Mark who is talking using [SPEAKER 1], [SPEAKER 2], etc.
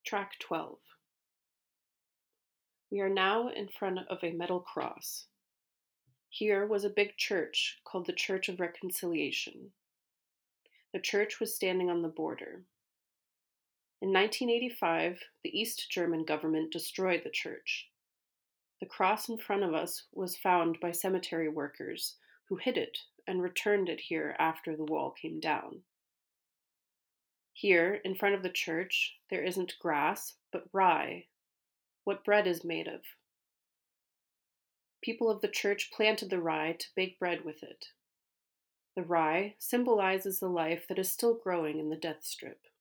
[SPEAKER 1] Track 12. We are now in front of a metal cross. Here was a big church called the Church of Reconciliation. The church was standing on the border. In 1985, the East German government destroyed the church. The cross in front of us was found by cemetery workers who hid it and returned it here after the wall came down. Here, in front of the church, there isn't grass, but rye, what bread is made of. People of the church planted the rye to bake bread with it. The rye symbolizes the life that is still growing in the death strip.